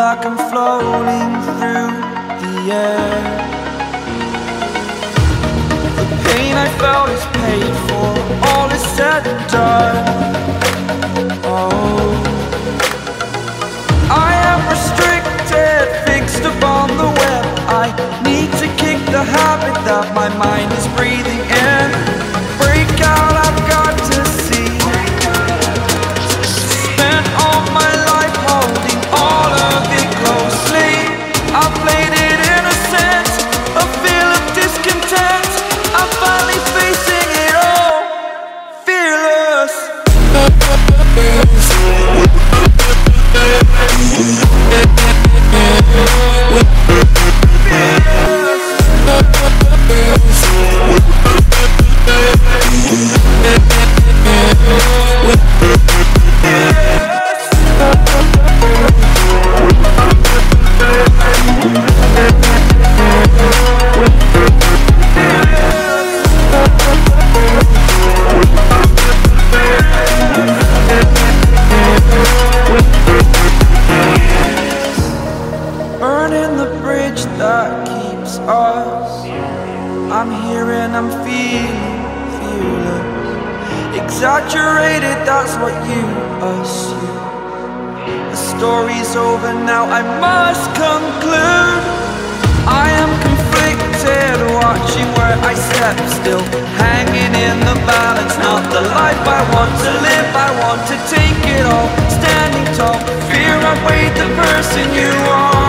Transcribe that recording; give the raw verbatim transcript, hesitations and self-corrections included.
like I'm floating through the air. The pain I felt is paid for, all is said and done. Oh, I am restricted, fixed upon the web. I need to kick the habit that my mind is breathing in. Break out, I've got to see. Spent all my life holding all of it closely. I played it innocent, a feel of discontent. I'm finally facing it all, fearless. Burning the bridge that keeps us. I'm here and I'm feeling fearless. Exaggerated, that's what you assume. The story's over now, I must conclude. I am conflicted, watching where I step still, hanging in the balance. Not the life I want to live, I want to take it all. Standing tall, fear I've weighed the person you are.